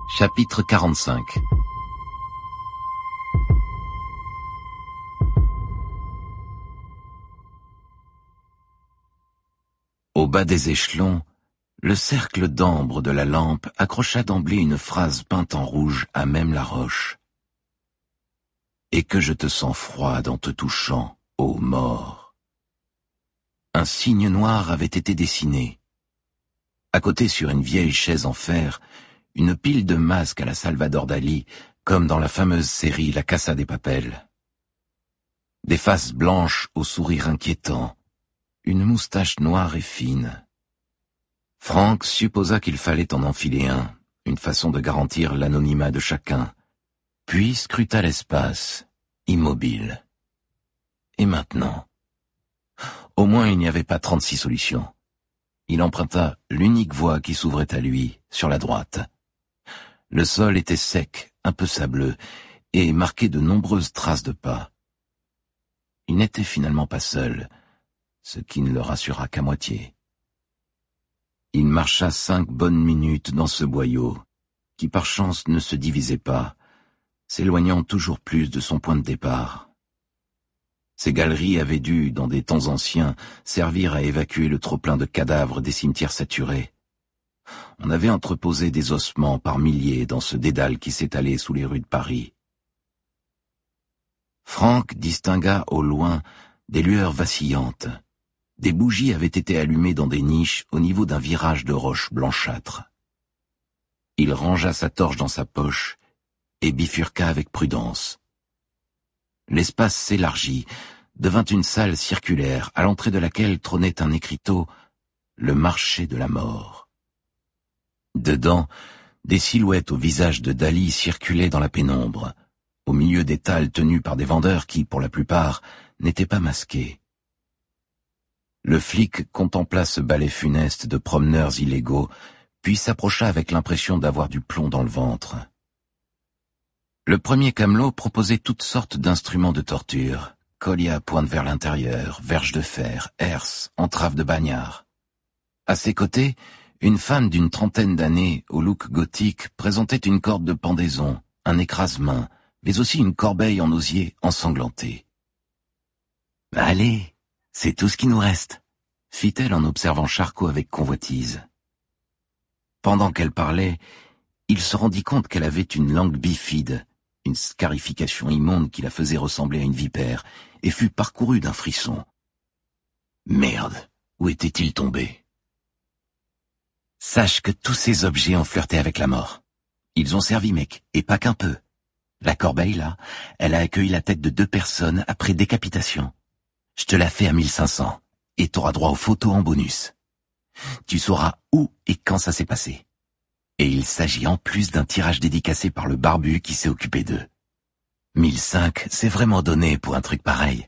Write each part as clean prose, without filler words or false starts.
Chapitre 45. Au bas des échelons, le cercle d'ambre de la lampe accrocha d'emblée une phrase peinte en rouge à même la roche. « Et que je te sens froide en te touchant, ô mort !» Un signe noir avait été dessiné. À côté, sur une vieille chaise en fer, une pile de masques à la Salvador Dali, comme dans la fameuse série La Casa de Papel. Des faces blanches au sourire inquiétant, une moustache noire et fine. Franck supposa qu'il fallait en enfiler un, une façon de garantir l'anonymat de chacun, puis scruta l'espace, immobile. Et maintenant? Au moins il n'y avait pas 36 solutions. Il emprunta l'unique voie qui s'ouvrait à lui, sur la droite. Le sol était sec, un peu sableux, et marqué de nombreuses traces de pas. Il n'était finalement pas seul, ce qui ne le rassura qu'à moitié. Il marcha 5 bonnes minutes dans ce boyau, qui par chance ne se divisait pas, s'éloignant toujours plus de son point de départ. Ces galeries avaient dû, dans des temps anciens, servir à évacuer le trop-plein de cadavres des cimetières saturés. On avait entreposé des ossements par milliers dans ce dédale qui s'étalait sous les rues de Paris. Franck distingua au loin des lueurs vacillantes. Des bougies avaient été allumées dans des niches au niveau d'un virage de roches blanchâtres. Il rangea sa torche dans sa poche et bifurqua avec prudence. L'espace s'élargit, devint une salle circulaire à l'entrée de laquelle trônait un écriteau « Le marché de la mort ». Dedans, des silhouettes au visage de Dali circulaient dans la pénombre, au milieu des talles tenues par des vendeurs qui, pour la plupart, n'étaient pas masqués. Le flic contempla ce ballet funeste de promeneurs illégaux, puis s'approcha avec l'impression d'avoir du plomb dans le ventre. Le premier camelot proposait toutes sortes d'instruments de torture, colliers à pointe vers l'intérieur, verges de fer, herses, entraves de bagnards. À ses côtés, une femme d'une 30aine d'années, au look gothique, présentait une corde de pendaison, un écrase-main, mais aussi une corbeille en osier ensanglantée. « Allez, c'est tout ce qui nous reste », fit-elle en observant Charcot avec convoitise. Pendant qu'elle parlait, il se rendit compte qu'elle avait une langue bifide, une scarification immonde qui la faisait ressembler à une vipère, et fut parcouru d'un frisson. Merde, où était-il tombé? Sache que tous ces objets ont flirté avec la mort. Ils ont servi, mec, et pas qu'un peu. La corbeille, là, elle a accueilli la tête de 2 personnes après décapitation. Je te la fais à 1500, et t'auras droit aux photos en bonus. Tu sauras où et quand ça s'est passé. Et il s'agit en plus d'un tirage dédicacé par le barbu qui s'est occupé d'eux. 1005, c'est vraiment donné pour un truc pareil.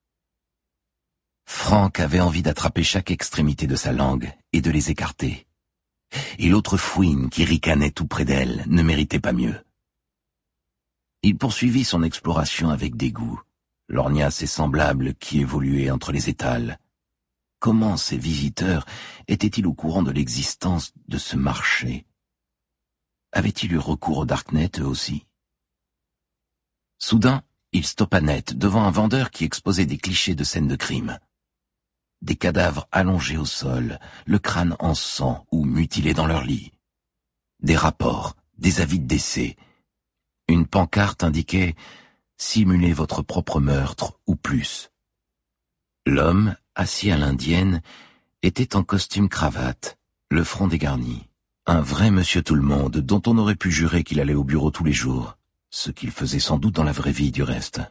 Franck avait envie d'attraper chaque extrémité de sa langue et de les écarter. Et l'autre fouine qui ricanait tout près d'elle ne méritait pas mieux. Il poursuivit son exploration avec dégoût, lorgna ses semblables qui évoluaient entre les étals. Comment ces visiteurs étaient-ils au courant de l'existence de ce marché? Avaient-ils eu recours au darknet eux aussi? Soudain, il stoppa net devant un vendeur qui exposait des clichés de scènes de crime. Des cadavres allongés au sol, le crâne en sang ou mutilés dans leur lit. Des rapports, des avis de décès. Une pancarte indiquait « Simulez votre propre meurtre ou plus ». L'homme, assis à l'indienne, était en costume cravate, le front dégarni. Un vrai monsieur tout-le-monde dont on aurait pu jurer qu'il allait au bureau tous les jours, ce qu'il faisait sans doute dans la vraie vie du reste.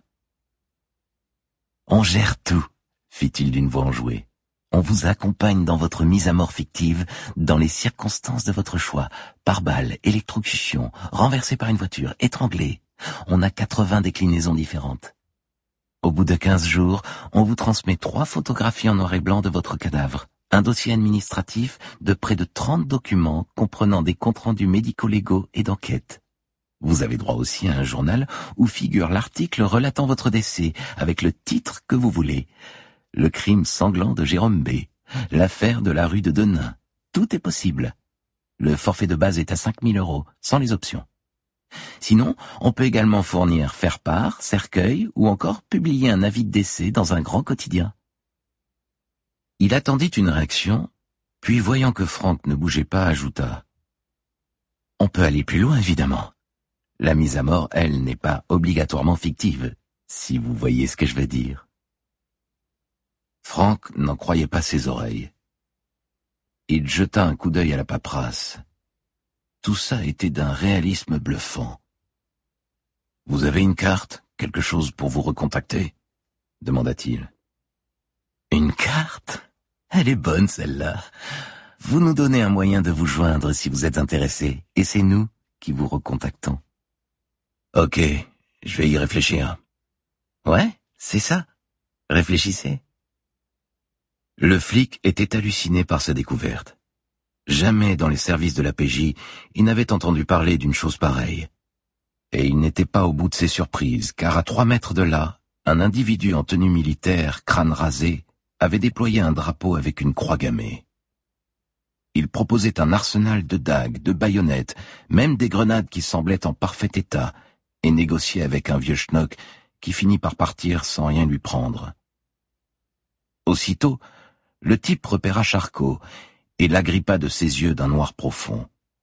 « On gère tout », fit-il d'une voix enjouée. « On vous accompagne dans votre mise à mort fictive, dans les circonstances de votre choix, par balle, électrocution, renversé par une voiture, étranglé. On a 80 déclinaisons différentes. Au bout de 15 jours, on vous transmet 3 photographies en noir et blanc de votre cadavre, un dossier administratif de près de 30 documents comprenant des comptes rendus médico-légaux et d'enquête. Vous avez droit aussi à un journal où figure l'article relatant votre décès, avec le titre que vous voulez. Le crime sanglant de Jérôme B. L'affaire de la rue de Denain. Tout est possible. Le forfait de base est à 5 000 €, sans les options. Sinon, on peut également fournir faire-part, cercueil ou encore publier un avis de décès dans un grand quotidien. Il attendit une réaction, puis voyant que Franck ne bougeait pas, ajouta « On peut aller plus loin, évidemment. La mise à mort, elle, n'est pas obligatoirement fictive, si vous voyez ce que je veux dire. » Franck n'en croyait pas ses oreilles. Il jeta un coup d'œil à la paperasse. Tout ça était d'un réalisme bluffant. « Vous avez une carte, quelque chose pour vous recontacter ?» demanda-t-il. « Une carte ? Elle est bonne, celle-là. Vous nous donnez un moyen de vous joindre si vous êtes intéressé, et c'est nous qui vous recontactons. » « Ok, je vais y réfléchir. »« Ouais, c'est ça. Réfléchissez. » Le flic était halluciné par sa découverte. Jamais dans les services de la PJ, il n'avait entendu parler d'une chose pareille. Et il n'était pas au bout de ses surprises, car à 3 mètres de là, un individu en tenue militaire, crâne rasé, avait déployé un drapeau avec une croix gammée. Il proposait un arsenal de dagues, de baïonnettes, même des grenades qui semblaient en parfait état, et négociait avec un vieux schnock qui finit par partir sans rien lui prendre. Aussitôt, le type repéra Charcot et l'agrippa de ses yeux d'un noir profond.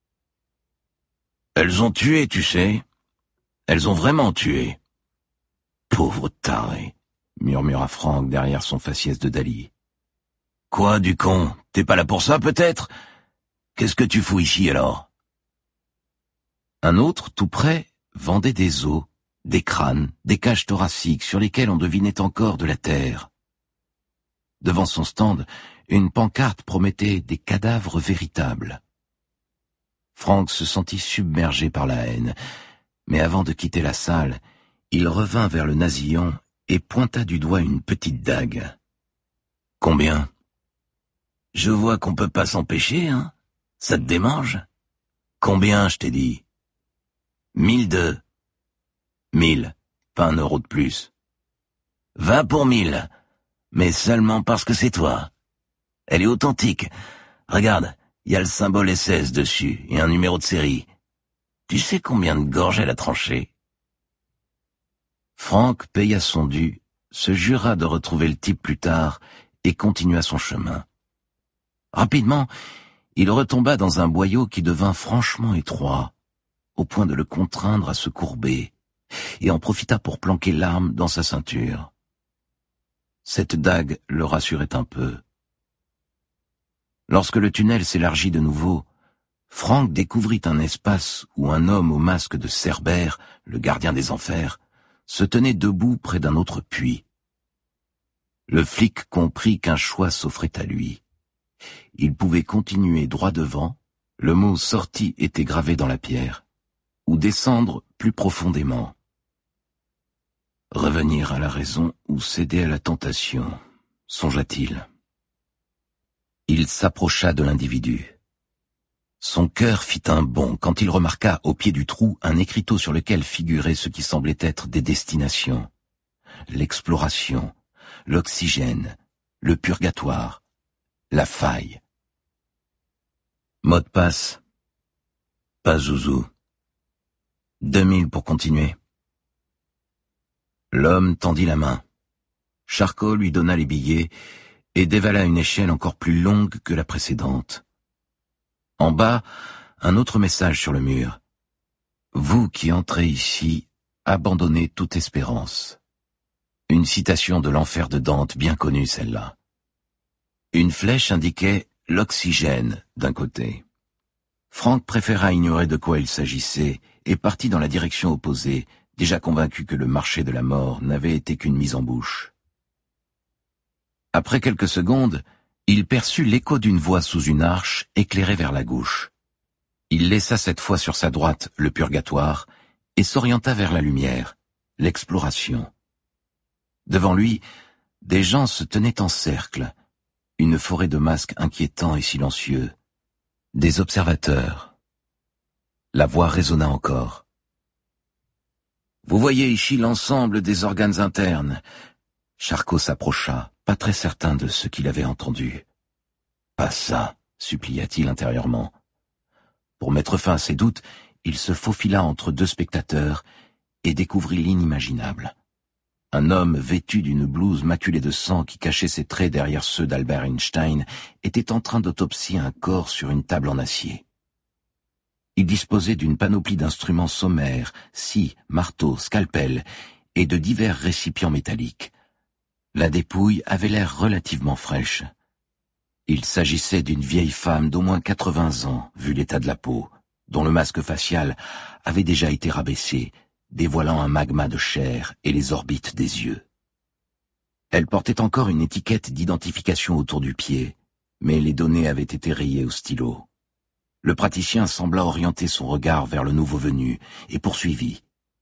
« Elles ont tué, tu sais. Elles ont vraiment tué. »« Pauvre taré, » murmura Franck derrière son faciès de Dali. « Quoi, du con? T'es pas là pour ça, peut-être? Qu'est-ce que tu fous ici, alors ?» Un autre, tout près, vendait des os, des crânes, des cages thoraciques sur lesquelles on devinait encore de la terre. Devant son stand, une pancarte promettait des cadavres véritables. Franck se sentit submergé par la haine, mais avant de quitter la salle, il revint vers le nasillon et pointa du doigt une petite dague. « Combien ? Je vois qu'on peut pas s'empêcher, hein ? Ça te démange ? Combien, je t'ai dit ? 1002. 1000, pas 1 € de plus. 20 pour 1000, mais seulement parce que c'est toi. Elle est authentique. Regarde, il y a le symbole SS dessus et un numéro de série. Tu sais combien de gorges elle a tranché ? Franck paya son dû, se jura de retrouver le type plus tard et continua son chemin. Rapidement, il retomba dans un boyau qui devint franchement étroit, au point de le contraindre à se courber, et en profita pour planquer l'arme dans sa ceinture. Cette dague le rassurait un peu. Lorsque le tunnel s'élargit de nouveau, Franck découvrit un espace où un homme au masque de Cerbère, le gardien des enfers, se tenait debout près d'un autre puits. Le flic comprit qu'un choix s'offrait à lui. Il pouvait continuer droit devant, le mot sorti était gravé dans la pierre, ou descendre plus profondément. Revenir à la raison ou céder à la tentation, songea-t-il. Il s'approcha de l'individu. Son cœur fit un bond quand il remarqua au pied du trou un écriteau sur lequel figuraient ce qui semblait être des destinations. L'exploration, l'oxygène, le purgatoire, la faille. Mot de passe. Pas zouzou. 2000 pour continuer. L'homme tendit la main. Charcot lui donna les billets et dévala une échelle encore plus longue que la précédente. En bas, un autre message sur le mur. « Vous qui entrez ici, abandonnez toute espérance. » Une citation de l'enfer de Dante, bien connue celle-là. Une flèche indiquait l'oxygène d'un côté. Franck préféra ignorer de quoi il s'agissait et partit dans la direction opposée, déjà convaincu que le marché de la mort n'avait été qu'une mise en bouche. Après quelques secondes, il perçut l'écho d'une voix sous une arche éclairée vers la gauche. Il laissa cette fois sur sa droite le purgatoire et s'orienta vers la lumière, l'exploration. Devant lui, des gens se tenaient en cercle, une forêt de masques inquiétants et silencieux, des observateurs. La voix résonna encore. « Vous voyez ici l'ensemble des organes internes. » Charcot s'approcha, pas très certain de ce qu'il avait entendu. « Pas ça, supplia-t-il intérieurement. Pour mettre fin à ses doutes, il se faufila entre deux spectateurs et découvrit l'inimaginable. Un homme vêtu d'une blouse maculée de sang qui cachait ses traits derrière ceux d'Albert Einstein était en train d'autopsier un corps sur une table en acier. Il disposait d'une panoplie d'instruments sommaires, scie, marteau, scalpel et de divers récipients métalliques. La dépouille avait l'air relativement fraîche. Il s'agissait d'une vieille femme d'au moins 80 ans, vu l'état de la peau, dont le masque facial avait déjà été rabaissé, dévoilant un magma de chair et les orbites des yeux. Elle portait encore une étiquette d'identification autour du pied, mais les données avaient été rayées au stylo. Le praticien sembla orienter son regard vers le nouveau venu et poursuivit.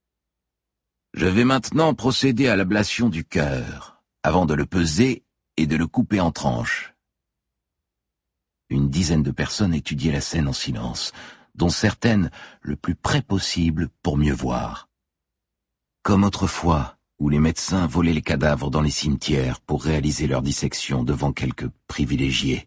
« Je vais maintenant procéder à l'ablation du cœur, avant de le peser et de le couper en tranches. » Une dizaine de personnes étudiaient la scène en silence, dont certaines le plus près possible pour mieux voir. Comme autrefois, où les médecins volaient les cadavres dans les cimetières pour réaliser leur dissection devant quelques privilégiés.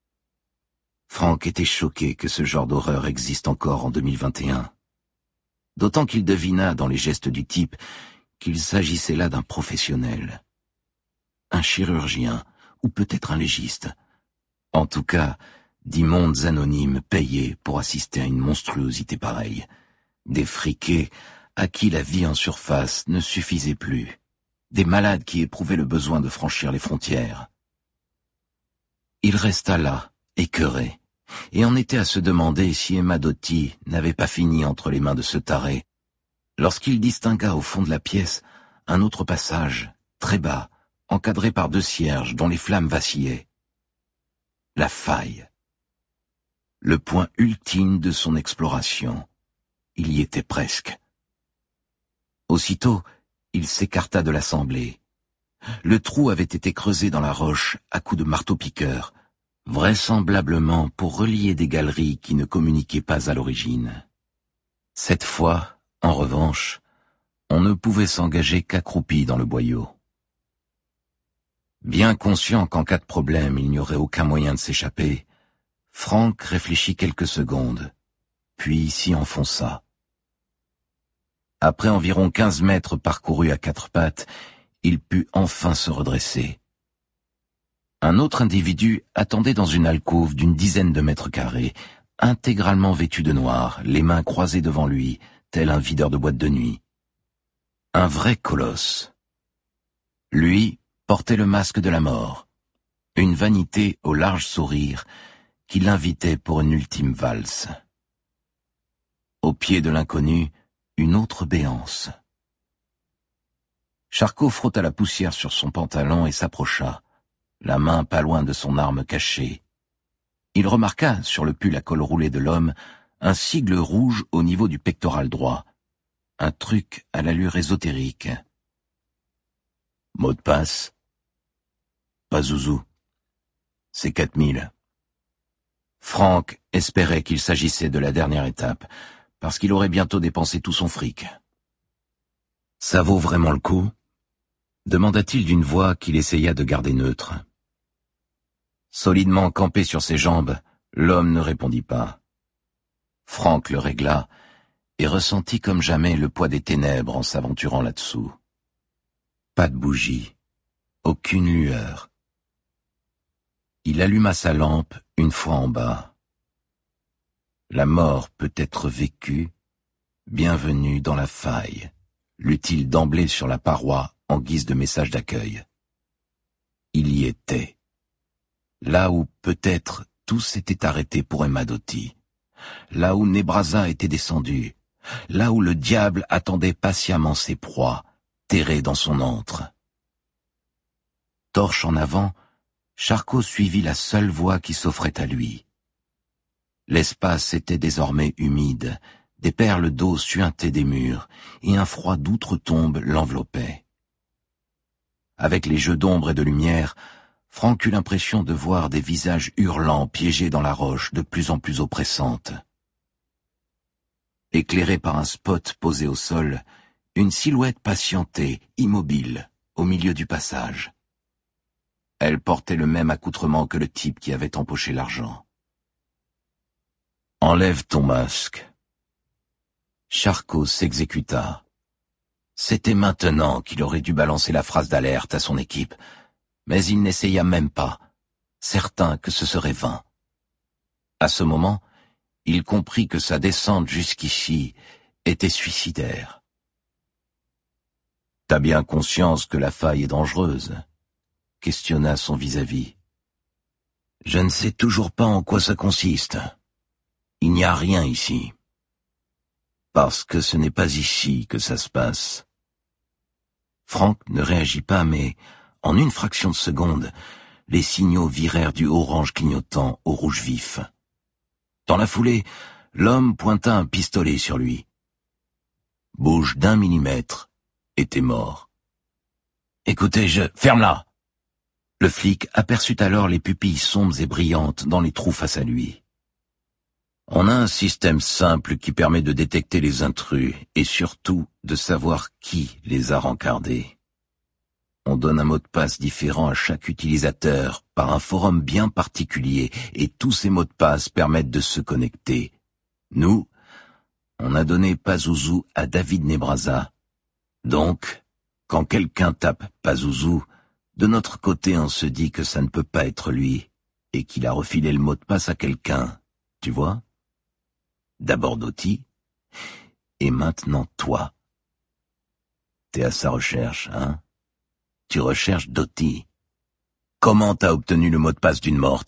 Franck était choqué que ce genre d'horreur existe encore en 2021. D'autant qu'il devina dans les gestes du type qu'il s'agissait là d'un professionnel. Un chirurgien, ou peut-être un légiste. En tout cas, d'immondes anonymes payés pour assister à une monstruosité pareille. Des friqués à qui la vie en surface ne suffisait plus. Des malades qui éprouvaient le besoin de franchir les frontières. Il resta là, écœuré, et en était à se demander si Emma Doty n'avait pas fini entre les mains de ce taré, lorsqu'il distingua au fond de la pièce un autre passage, très bas, encadré par deux cierges dont les flammes vacillaient. La faille. Le point ultime de son exploration. Il y était presque. Aussitôt, il s'écarta de l'assemblée. Le trou avait été creusé dans la roche à coups de marteau-piqueur, vraisemblablement pour relier des galeries qui ne communiquaient pas à l'origine. Cette fois, en revanche, on ne pouvait s'engager qu'accroupi dans le boyau. Bien conscient qu'en cas de problème il n'y aurait aucun moyen de s'échapper, Franck réfléchit quelques secondes, puis s'y enfonça. Après environ 15 mètres parcourus à quatre pattes, il put enfin se redresser. Un autre individu attendait dans une alcôve d'une dizaine de mètres carrés, intégralement vêtu de noir, les mains croisées devant lui, tel un videur de boîte de nuit. Un vrai colosse. Lui portait le masque de la mort, une vanité au large sourire qui l'invitait pour une ultime valse. Au pied de l'inconnu, une autre béance. Charcot frotta la poussière sur son pantalon et s'approcha, la main pas loin de son arme cachée. Il remarqua, sur le pull à col roulé de l'homme, un sigle rouge au niveau du pectoral droit. Un truc à l'allure ésotérique. Mot de passe? Pas zouzou. C'est 4000. Franck espérait qu'il s'agissait de la dernière étape, parce qu'il aurait bientôt dépensé tout son fric. Ça vaut vraiment le coup? Demanda-t-il d'une voix qu'il essaya de garder neutre. Solidement campé sur ses jambes, l'homme ne répondit pas. Franck le régla et ressentit comme jamais le poids des ténèbres en s'aventurant là-dessous. Pas de bougie, aucune lueur. Il alluma sa lampe une fois en bas. La mort peut être vécue, bienvenue dans la faille, lut-il d'emblée sur la paroi en guise de message d'accueil. Il y était. Là où peut-être tout s'était arrêté pour Emma Doty. Là où Nebraza était descendu. Là où le diable attendait patiemment ses proies, terrées dans son antre. Torche en avant, Charcot suivit la seule voie qui s'offrait à lui. L'espace était désormais humide, des perles d'eau suintaient des murs, et un froid d'outre-tombe l'enveloppait. Avec les jeux d'ombre et de lumière, Franck eut l'impression de voir des visages hurlants piégés dans la roche de plus en plus oppressante. Éclairée par un spot posé au sol, une silhouette patientait, immobile, au milieu du passage. Elle portait le même accoutrement que le type qui avait empoché l'argent. Enlève ton masque. Charcot s'exécuta. C'était maintenant qu'il aurait dû balancer la phrase d'alerte à son équipe, mais il n'essaya même pas, certain que ce serait vain. À ce moment, il comprit que sa descente jusqu'ici était suicidaire. « T'as bien conscience que la faille est dangereuse ?» questionna son vis-à-vis. « Je ne sais toujours pas en quoi ça consiste. Il n'y a rien ici. Parce que ce n'est pas ici que ça se passe. » Franck ne réagit pas, mais en une fraction de seconde, les signaux virèrent du orange clignotant au rouge vif. Dans la foulée, l'homme pointa un pistolet sur lui. Bouge d'1 millimètre, et t'es mort. « Écoutez, ferme-la !» Le flic aperçut alors les pupilles sombres et brillantes dans les trous face à lui. On a un système simple qui permet de détecter les intrus et surtout de savoir qui les a rencardés. On donne un mot de passe différent à chaque utilisateur par un forum bien particulier et tous ces mots de passe permettent de se connecter. Nous, on a donné Pazuzu à David Nebraza. Donc, quand quelqu'un tape Pazuzu, de notre côté on se dit que ça ne peut pas être lui et qu'il a refilé le mot de passe à quelqu'un, tu vois ? D'abord Doty, et maintenant toi. T'es à sa recherche, hein ? Tu recherches Doty. Comment t'as obtenu le mot de passe d'une morte ?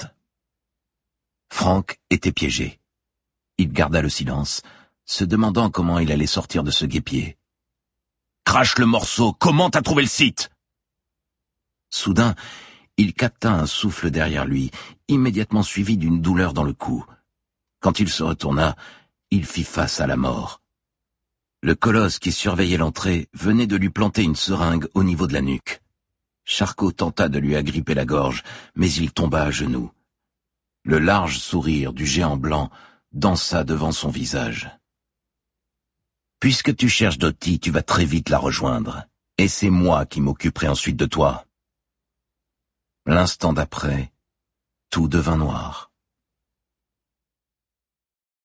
Franck était piégé. Il garda le silence, se demandant comment il allait sortir de ce guêpier. « Crache le morceau, comment t'as trouvé le site ?» Soudain, il capta un souffle derrière lui, immédiatement suivi d'une douleur dans le cou. Quand il se retourna, il fit face à la mort. Le colosse qui surveillait l'entrée venait de lui planter une seringue au niveau de la nuque. Charcot tenta de lui agripper la gorge, mais il tomba à genoux. Le large sourire du géant blanc dansa devant son visage. « Puisque tu cherches Doty, tu vas très vite la rejoindre, et c'est moi qui m'occuperai ensuite de toi. » L'instant d'après, tout devint noir.